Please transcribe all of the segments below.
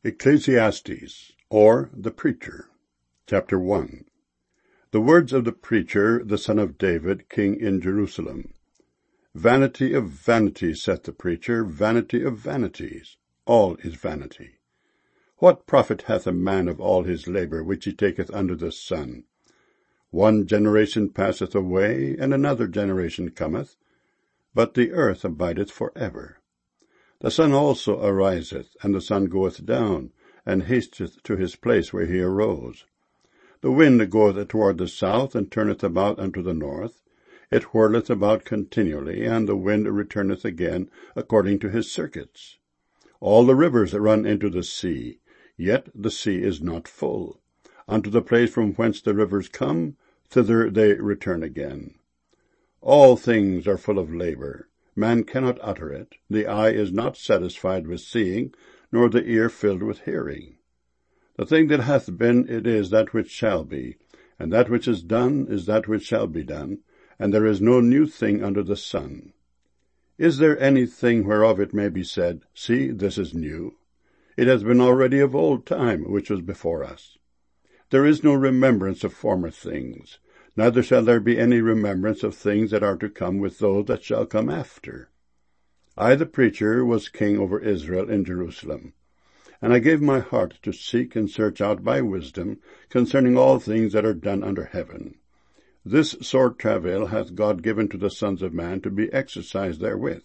Ecclesiastes, or the Preacher. Chapter 1. The words of the preacher, the son of David, king in Jerusalem. Vanity of vanities, saith the preacher, vanity of vanities. All is vanity. What profit hath a man of all his labour which he taketh under the sun? One generation passeth away, and another generation cometh, but the earth abideth for ever. The sun also ariseth, and the sun goeth down, and hasteth to his place where he arose. The wind goeth toward the south, and turneth about unto the north. It whirleth about continually, and the wind returneth again according to his circuits. All the rivers run into the sea, yet the sea is not full. Unto the place from whence the rivers come, thither they return again. All things are full of labour. Man cannot utter it. The eye is not satisfied with seeing, nor the ear filled with hearing. The thing that hath been, it is that which shall be, and that which is done is that which shall be done, and there is no new thing under the sun. Is there anything whereof it may be said, See, this is new? It has been already of old time, which was before us. There is no remembrance of former things, neither shall there be any remembrance of things that are to come with those that shall come after. I, the preacher, was king over Israel in Jerusalem. And I gave my heart to seek and search out by wisdom concerning all things that are done under heaven. This sore travail hath God given to the sons of man to be exercised therewith.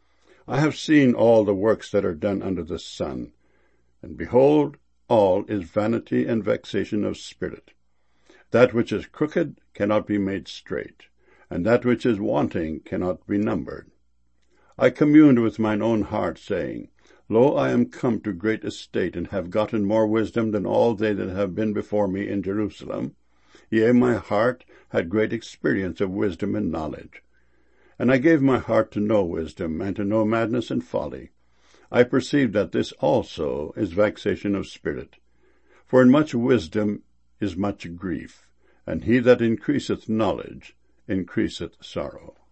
I have seen all the works that are done under the sun, and behold, all is vanity and vexation of spirit. That which is crooked cannot be made straight, and that which is wanting cannot be numbered. I communed with mine own heart, saying, Lo, I am come to great estate, and have gotten more wisdom than all they that have been before me in Jerusalem. Yea, my heart had great experience of wisdom and knowledge. And I gave my heart to know wisdom, and to know madness and folly. I perceived that this also is vexation of spirit. For in much wisdom is much grief, and he that increaseth knowledge increaseth sorrow.